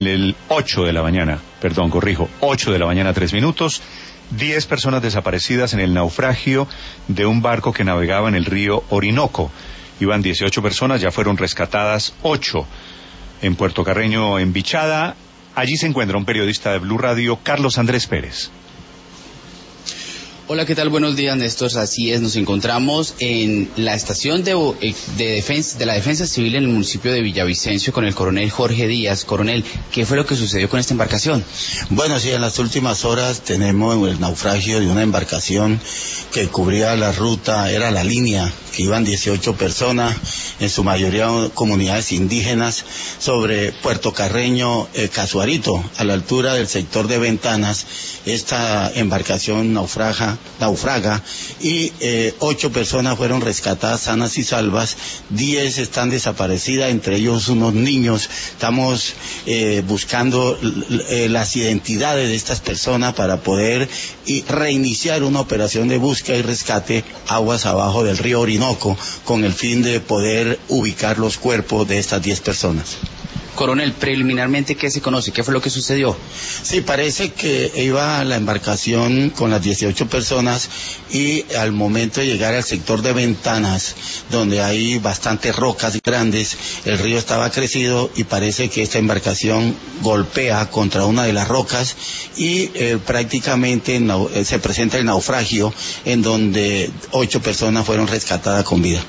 El 8 de la mañana, perdón, corrijo, 8 de la mañana, 3 minutos. 10 personas desaparecidas en el naufragio de un barco que navegaba en el río Orinoco. Iban 18 personas, ya fueron rescatadas 8 en Puerto Carreño, en Bichada. Allí se encuentra un periodista de Blue Radio, Carlos Andrés Pérez. Hola, ¿qué tal? Buenos días, Néstor. Así es, nos encontramos en la estación de la Defensa Civil en el municipio de Villavicencio con el coronel Jorge Díaz. Coronel, ¿qué fue lo que sucedió con esta embarcación? Bueno, sí, en las últimas horas tenemos el naufragio de una embarcación que cubría la ruta, era la línea, que iban 18 personas, en su mayoría comunidades indígenas, sobre Puerto Carreño, Casuarito, a la altura del sector de Ventanas. Esta embarcación naufraga y 8 personas fueron rescatadas sanas y salvas, 10 están desaparecidas, entre ellos unos niños. Estamos buscando las identidades de estas personas para poder reiniciar una operación de búsqueda y rescate aguas abajo del río Orinoco, con el fin de poder ubicar los cuerpos de estas 10 personas. Coronel, preliminarmente, ¿qué se conoce? ¿Qué fue lo que sucedió? Sí, parece que iba la embarcación con las 18 personas y al momento de llegar al sector de Ventanas, donde hay bastantes rocas grandes, el río estaba crecido y parece que esta embarcación golpea contra una de las rocas y prácticamente se presenta el naufragio, en donde 8 personas fueron rescatadas con vida.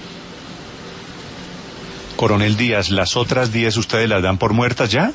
Coronel Díaz, ¿las otras 10 ustedes las dan por muertas ya?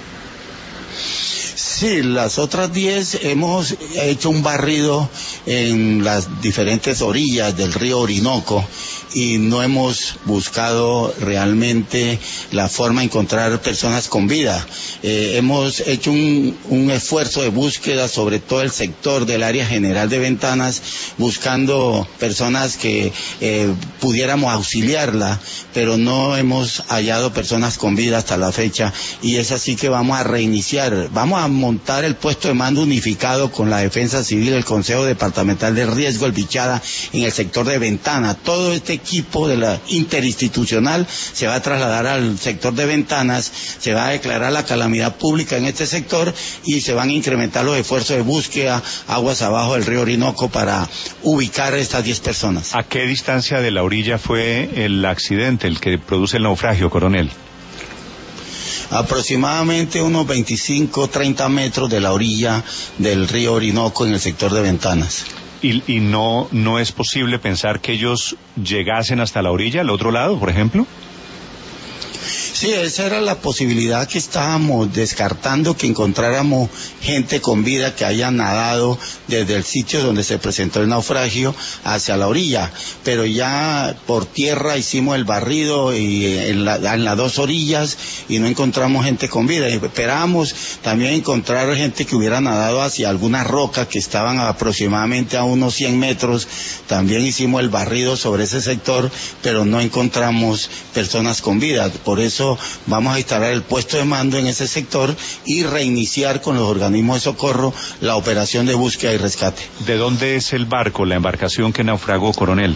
Sí, las otras 10 hemos hecho un barrido en las diferentes orillas del río Orinoco y no hemos buscado realmente la forma de encontrar personas con vida. Hemos hecho un esfuerzo de búsqueda sobre todo el sector del área general de Ventanas, buscando personas que pudiéramos auxiliarla, pero no hemos hallado personas con vida hasta la fecha, y es así que vamos a reiniciar, vamos a montar el puesto de mando unificado con la Defensa Civil, el Consejo Departamental de Riesgo, el Bichada, en el sector de Ventana. Todo este equipo de la interinstitucional se va a trasladar al sector de Ventanas, se va a declarar la calamidad pública en este sector y se van a incrementar los esfuerzos de búsqueda aguas abajo del río Orinoco para ubicar a estas 10 personas. ¿A qué distancia de la orilla fue el accidente, el que produce el naufragio, coronel? Aproximadamente unos 25-30 metros de la orilla del río Orinoco en el sector de Ventanas. ¿Y no es posible pensar que ellos llegasen hasta la orilla, al otro lado, por ejemplo? Sí, esa era la posibilidad que estábamos descartando, que encontráramos gente con vida que haya nadado desde el sitio donde se presentó el naufragio hacia la orilla, pero ya por tierra hicimos el barrido y en las dos orillas y no encontramos gente con vida. Esperábamos también encontrar gente que hubiera nadado hacia algunas rocas que estaban aproximadamente a unos 100 metros, también hicimos el barrido sobre ese sector, pero no encontramos personas con vida. Por eso vamos a instalar el puesto de mando en ese sector y reiniciar con los organismos de socorro la operación de búsqueda y rescate. ¿De dónde es el barco, la embarcación que naufragó, coronel?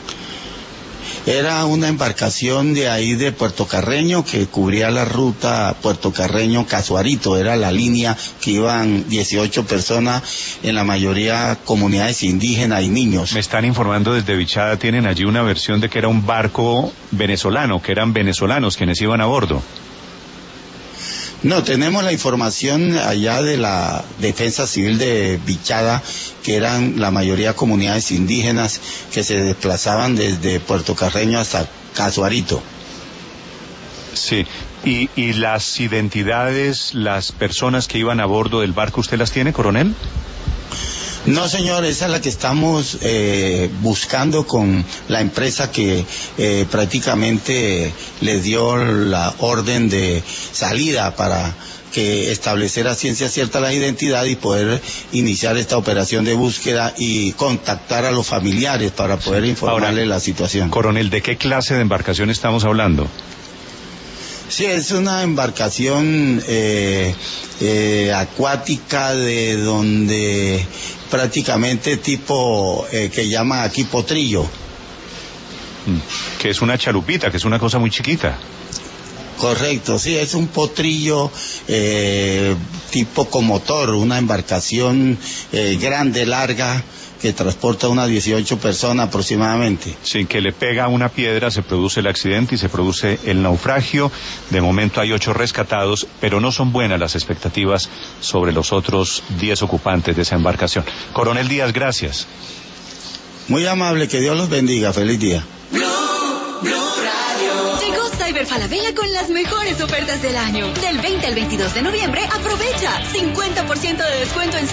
Era una embarcación de ahí de Puerto Carreño que cubría la ruta Puerto Carreño-Casuarito, era la línea que iban 18 personas, en la mayoría comunidades indígenas y niños. Me están informando desde Bichada, tienen allí una versión de que era un barco venezolano, que eran venezolanos quienes iban a bordo. No, tenemos la información allá de la Defensa Civil de Bichada, que eran la mayoría comunidades indígenas que se desplazaban desde Puerto Carreño hasta Casuarito. Sí, y las identidades, las personas que iban a bordo del barco, ¿usted las tiene, coronel? No, señor, esa es la que estamos buscando con la empresa que prácticamente le dio la orden de salida para que establecer a ciencia cierta la identidad y poder iniciar esta operación de búsqueda y contactar a los familiares para poder informarle. Ahora, la situación. Coronel, ¿de qué clase de embarcación estamos hablando? Sí, es una embarcación acuática, de donde prácticamente tipo que llaman aquí potrillo. Que es una chalupita, que es una cosa muy chiquita. Correcto, sí, es un potrillo tipo comotor, una embarcación grande, larga, que transporta unas 18 personas aproximadamente. Sin que le pega una piedra se produce el accidente y se produce el naufragio. De momento hay 8 rescatados, pero no son buenas las expectativas sobre los otros 10 ocupantes de esa embarcación. Coronel Díaz, gracias. Muy amable, que Dios los bendiga. Feliz día. Llegó Cyber Falabella con las mejores ofertas del año. Del 20 al 22 de noviembre, aprovecha 50% de descuento en